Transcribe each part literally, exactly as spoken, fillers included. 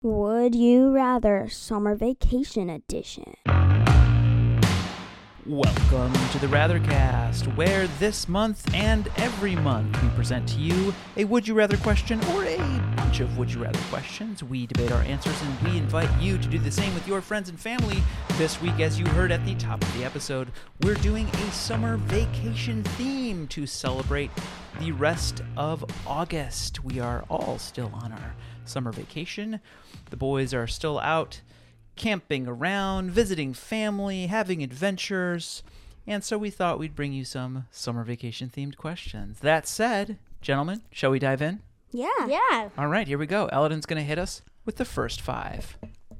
Would you rather summer vacation edition? Welcome to the Rathercast, where this month and every month we present to you a Would You Rather question or a bunch of Would You Rather questions. We debate our answers and we invite you to do the same with your friends and family. This week, as you heard at the top of the episode, we're doing a summer vacation theme to celebrate the rest of August. We are all still on our summer vacation. The boys are still out camping around, visiting family, having adventures, and so we thought we'd bring you some summer vacation themed questions. That said, gentlemen, shall we dive in? Yeah. Yeah. All right, here we go. Eladin's going to hit us with the first five.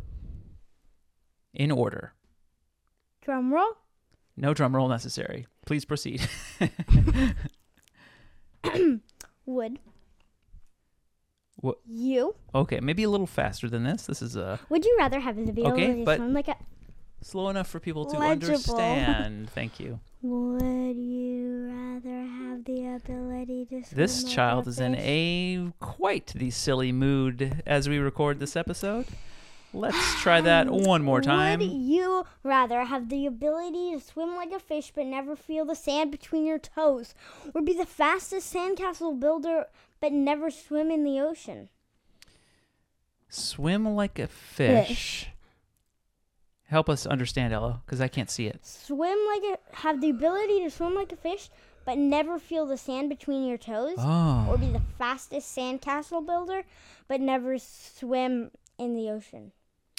In order. Drum roll. No drum roll necessary. Please proceed. Would What? you? Okay, maybe a little faster than this. This is uh, Would you rather have the ability Okay, to but- swim like a? slow enough for people to Legible. understand. Thank you. Would you rather have the ability to swim This like child a is in fish? a quite the silly mood as we record this episode. Let's try that one more time. Would you rather have the ability to swim like a fish but never feel the sand between your toes, or be the fastest sandcastle builder but never swim in the ocean? Swim like a fish. Fish. Help us understand, Ella, because I can't see it. Swim like a have the ability to swim like a fish but never feel the sand between your toes, or Oh. be the fastest sandcastle builder but never swim in the ocean.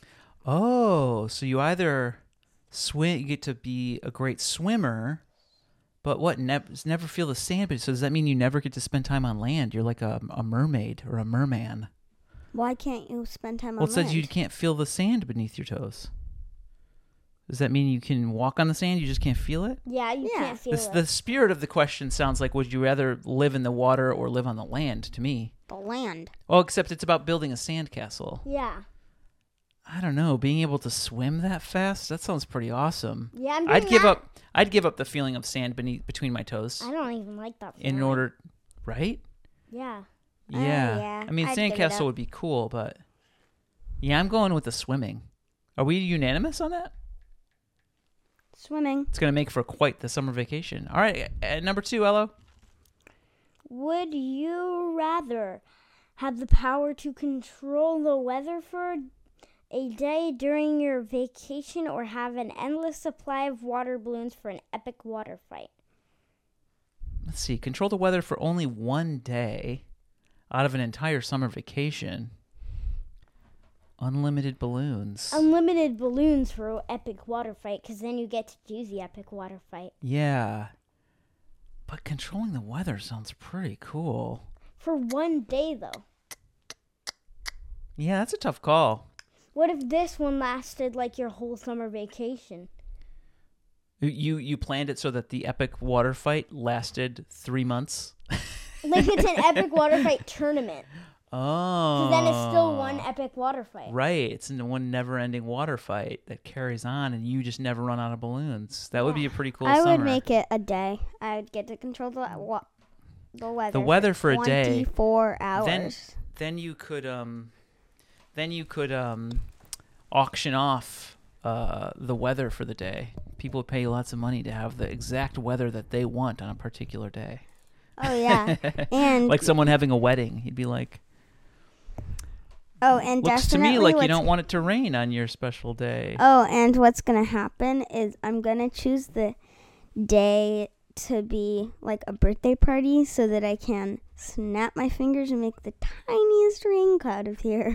Oh, so you either swim, you get to be a great swimmer, but what, never, never feel the sand. But so does that mean you never get to spend time on land? You're like a, a mermaid or a merman. Why can't you spend time Well, on it says land? you can't feel the sand beneath your toes. Does that mean you can walk on the sand, you just can't feel it? Yeah, you Yeah. can't feel This, it. the spirit of the question sounds like, would you rather live in the water or live on the land, to me? The land. Well, except it's about building a sandcastle. Yeah. I don't know, being able to swim that fast, that sounds pretty awesome. Yeah, I'm doing I'd give that. up I'd give up the feeling of sand beneath between my toes I don't even like that in feeling. order, right? Yeah. Uh, Yeah. yeah, I mean, I'd give it sandcastle up. would be cool, but yeah, I'm going with the swimming. Are we unanimous on that? Swimming. It's going to make for quite the summer vacation. All right, at number two, Ello. Would you rather have the power to control the weather for a day during your vacation, or have an endless supply of water balloons for an epic water fight? Let's see. Control the weather for only one day out of an entire summer vacation. Unlimited balloons. Unlimited balloons for an epic water fight, because then you get to do the epic water fight. Yeah. But controlling the weather sounds pretty cool. For one day, though. Yeah, that's a tough call. What if this one lasted like your whole summer vacation? You you planned it so that the epic water fight lasted three months? Like it's an epic water fight tournament. Oh. So then it's still one epic water fight. Right. It's in one never-ending water fight that carries on, and you just never run out of balloons. That would be a pretty cool I summer. would make it a day. I would get to control the wa- the weather. The weather for a day. twenty-four hours. Then, then you could um, then you could um, auction off uh the weather for the day. People would pay lots of money to have the exact weather that they want on a particular day. Oh yeah. And Like someone having a wedding, you'd be like, oh, and looks to definitely me like you what's- don't want it to rain on your special day. Oh, and what's gonna happen is I'm gonna choose the day to be like a birthday party so that I can snap my fingers and make the tiniest rain cloud appear.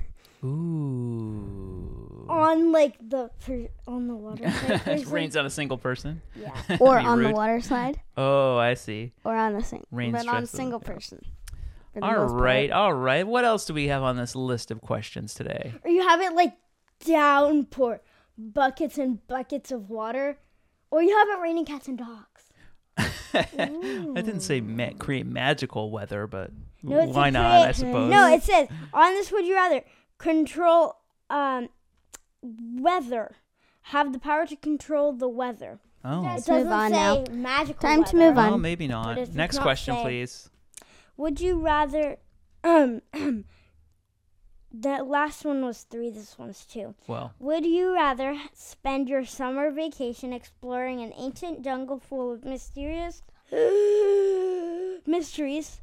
Ooh. On like the per- on the water fight. It there's, rains like, on a single person. yeah. Or That'd be on the rude. water slide. Oh, I see. Or on a sing Rain but on a stresses single it out. person. for the All most part. right, all right. What else do we have on this list of questions today? Or you have it like downpour, buckets and buckets of water, or you have it raining cats and dogs. I didn't say ma- create magical weather, but No, it's why a not, I create- suppose. No, it says on this would you rather control um weather, have the power to control the weather. oh. It Let's move doesn't on say now. magical Time to weather. move on. Well, maybe But not. it does Next not question, say- please. Would you rather um The last one was three. This one's two. Well, Would you rather spend your summer vacation exploring an ancient jungle full of mysterious mysteries,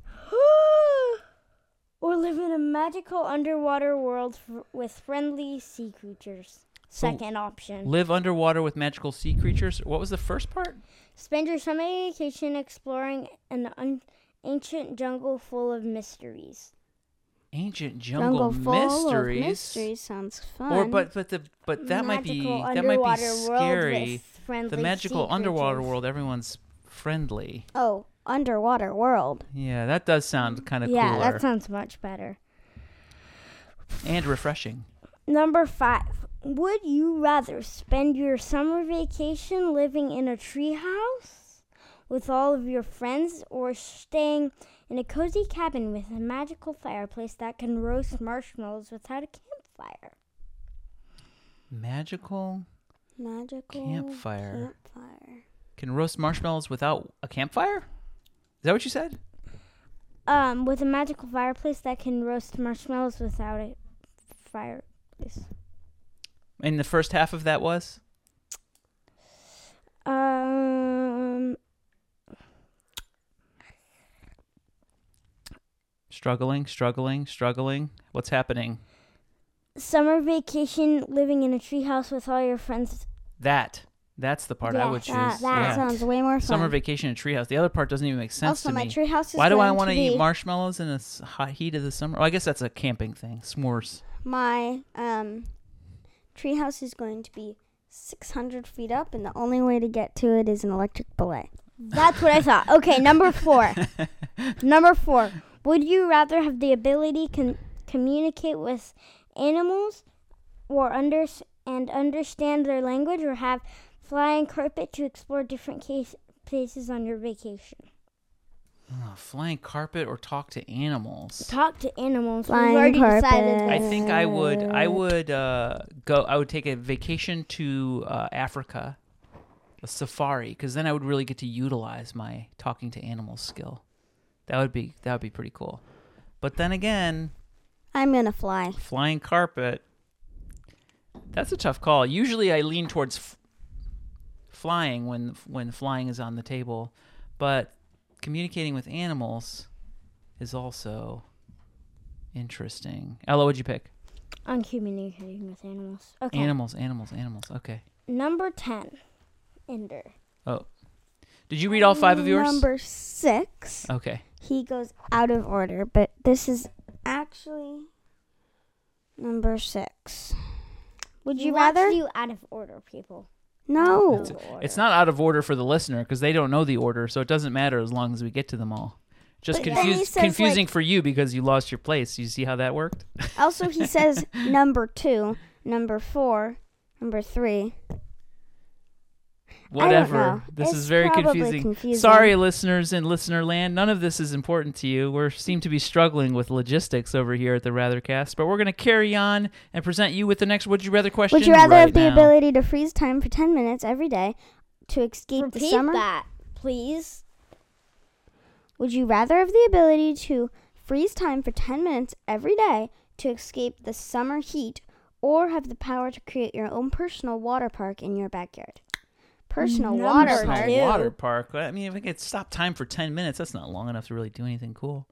or live in a magical underwater world f- with friendly sea creatures? Second option. live underwater with magical sea creatures. What was the first part? Spend your summer vacation exploring an un- ancient jungle full of mysteries. Ancient jungle, Jungle full mysteries. of mysteries sounds fun. Or but but the but that might be Magical that might be underwater world scary. with friendly The magical sea underwater creatures. world, everyone's friendly. oh, underwater world. Yeah, that does sound kind of Yeah, cooler that sounds much better. and refreshing. Number five. Would you rather spend your summer vacation living in a treehouse with all of your friends, or staying in a cozy cabin with a magical fireplace that can roast marshmallows without a campfire? Magical Magical Campfire. campfire. can roast marshmallows without a campfire? Is that what you said? Um, with a magical fireplace that can roast marshmallows without a fireplace. And the first half of that was? Um, Struggling, struggling, struggling. What's happening? summer vacation living in a treehouse with all your friends. That. That's the part I Yeah, would choose. that- That yeah. sounds way more fun. Summer vacation in treehouse. The other part doesn't even make sense also, to my me. treehouse is Why do I want to eat be marshmallows in the s- hot heat of the summer? Well, I guess that's a camping thing. S'mores. my um treehouse is going to be six hundred feet up, and the only way to get to it is an electric belay. That's what I thought. Okay, number four. Number four. Would you rather have the ability to communicate with animals or under and understand their language, or have flying carpet to explore different case, places on your vacation? Oh, flying carpet or talk to animals. Talk to animals. Flying We've already carpet. decided I this. think I would. I would uh, go. I would take a vacation to uh, Africa, a safari, because then I would really get to utilize my talking to animals skill. That would be that would be pretty cool. But then again, I'm gonna fly. flying carpet. That's a tough call. Usually, I lean towards f- flying when when flying is on the table, but communicating with animals is also interesting. Ella, what'd you pick? I'm communicating with animals. Okay. Animals, animals, animals. Okay. Number ten. Ender. Oh. Did you read all five of yours? Number six. Okay. He goes out of order, but this is actually number six. Would you Wants rather? you out of order, people. No. It's, it's not out of order for the listener because they don't know the order, so it doesn't matter as long as we get to them all. Just But then he confused, says, confusing like- for you because you lost your place. You see how that worked? Also, he says number two, number four, number three. Whatever. know. This It's is very probably confusing. confusing. Sorry, listeners in listener land. None of this is important to you. We seem to be struggling with logistics over here at the Rathercast, but we're going to carry on and present you with the next Would You Rather question. Would you rather right have the now. ability to freeze time for ten minutes every day to escape the Repeat summer? that, please. Would you rather have the ability to freeze time for ten minutes every day to escape the summer heat, or have the power to create your own personal water park in your backyard? Personal Number water Personal park. two. water park. I mean, if I could stop time for ten minutes, that's not long enough to really do anything cool.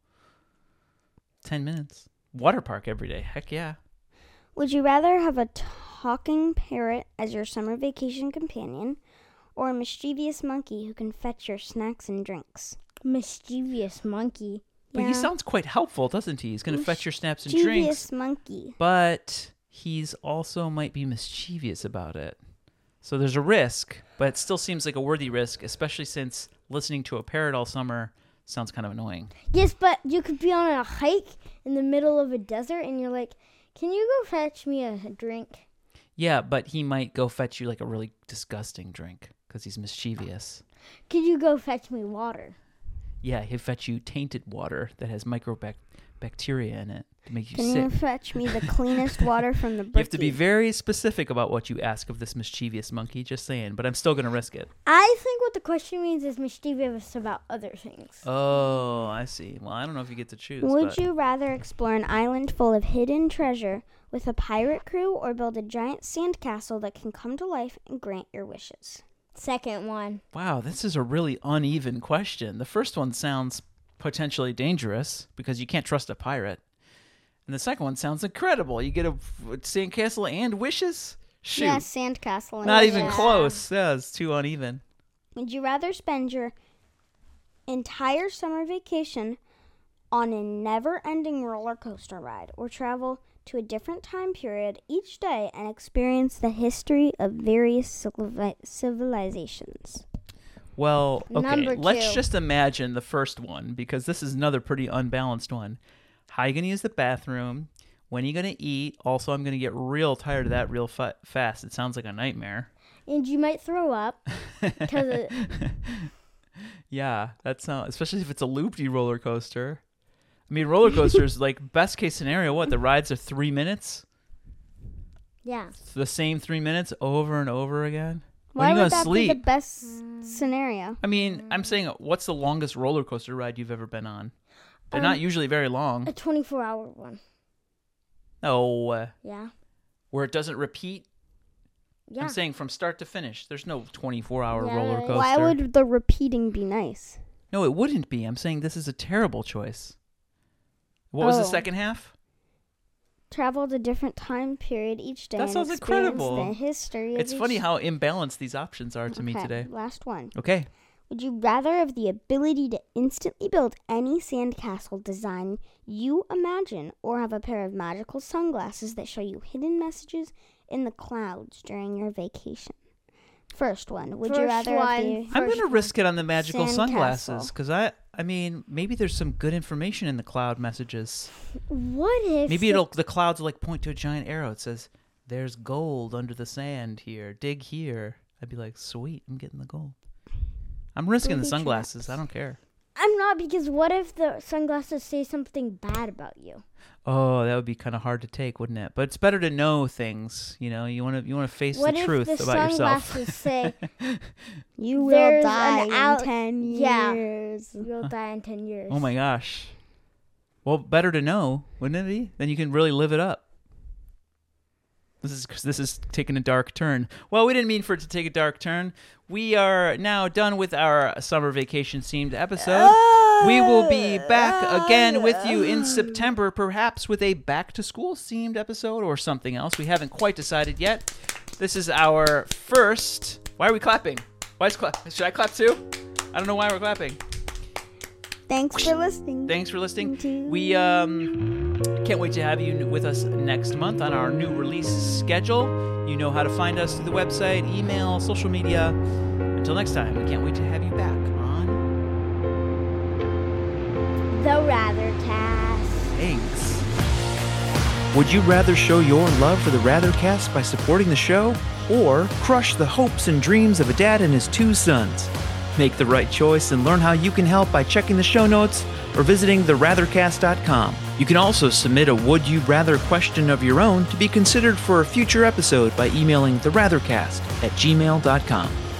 ten minutes. Water park every day. Heck yeah. Would you rather have a talking parrot as your summer vacation companion, or a mischievous monkey who can fetch your snacks and drinks? Mischievous monkey. But he Yeah. sounds quite helpful, doesn't he? He's going to fetch your snaps and Mischievous drinks. monkey. But he's also might be mischievous about it. So there's a risk, but it still seems like a worthy risk, especially since listening to a parrot all summer sounds kind of annoying. Yes, but you could be on a hike in the middle of a desert and you're like, can you go fetch me a drink? Yeah, but he might go fetch you like a really disgusting drink because he's mischievous. Could you go fetch me water? Yeah, he'll fetch you tainted water that has microbacteria in it to make you Can sick. you fetch me the cleanest water from the You have to be Berkey? very specific about what you ask of this mischievous monkey, just saying, but I'm still going to risk it. I think what the question means is mischievous about other things. Oh, I see. Well, I don't know if you get to choose. Would but you rather explore an island full of hidden treasure with a pirate crew or build a giant sandcastle that can come to life and grant your wishes? Second one. Wow, this is a really uneven question. The first one sounds potentially dangerous because you can't trust a pirate. And the second one sounds incredible. You get a sandcastle and wishes? Shoot. Yeah, sandcastle. And Not wishes. even close. Yeah, it's too uneven. Would you rather spend your entire summer vacation on a never-ending roller coaster ride or travel to a different time period each day and experience the history of various civili- civilizations? Well, okay, Number let's two. just imagine the first one because this is another pretty unbalanced one. How are you going to use the bathroom? When are you going to eat? Also, I'm going to get real tired of that real fa- fast. It sounds like a nightmare. And you might throw up. Because it, Yeah, that's not, especially if it's a loopy roller coaster. I mean, roller coasters, like best case scenario, what? The rides are three minutes? yeah. The same three minutes over and over again? Why When are you would going to that sleep? be the best scenario? I mean, I'm saying, what's the longest roller coaster ride you've ever been on? They're Um, not usually very long. A twenty-four hour one. No, uh, Yeah. where it doesn't repeat. Yeah. I'm saying from start to finish. There's no twenty-four hour Yeah, roller yeah, yeah. coaster. Why would the repeating be nice? No, it wouldn't be. I'm saying this is a terrible choice. What was the Oh. second half? Travel to a different time period each day That and sounds experience incredible. the history of It's each funny how imbalanced these options are to me Okay, today. Last one. Okay. Would you rather have the ability to instantly build any sandcastle design you imagine or have a pair of magical sunglasses that show you hidden messages in the clouds during your vacation? First one. Would you First rather have one. the I'm First going to one. risk it on the magical Sandcastle. sunglasses because I, I mean, maybe there's some good information in the cloud messages. What if Maybe the- it'll the clouds will like point to a giant arrow. It says, "There's gold under the sand here. Dig here." I'd be like, "Sweet, I'm getting the gold." I'm risking the Booby sunglasses. traps. I don't care. I'm not, because what if the sunglasses say something bad about you? Oh, that would be kind of hard to take, wouldn't it? But it's better to know things. You know, you want to you want to face What the if truth the about yourself. sunglasses say You will There's die an out- in ten yeah. years. you'll die in ten years? Oh my gosh. Well, better to know, wouldn't it be? Then you can really live it up. This is this is taking a dark turn. Well, we didn't mean for it to take a dark turn. We are now done with our summer vacation themed episode. We will be back again with you in September, perhaps with a back to school themed episode or something else. We haven't quite decided yet. This is our first. Why are we clapping? Why is clap? Should I clap too? I don't know why we're clapping. Thanks for listening. Thanks for listening. to- We um can't wait to have you with us next month on our new release schedule. You know how to find us through the website, email, social media. Until next time, we can't wait to have you back on The Rathercast. Thanks. Would you rather show your love for the Rathercast by supporting the show or crush the hopes and dreams of a dad and his two sons? Make the right choice and learn how you can help by checking the show notes or visiting the rathercast dot com. You can also submit a Would You Rather question of your own to be considered for a future episode by emailing the rathercast at gmail dot com.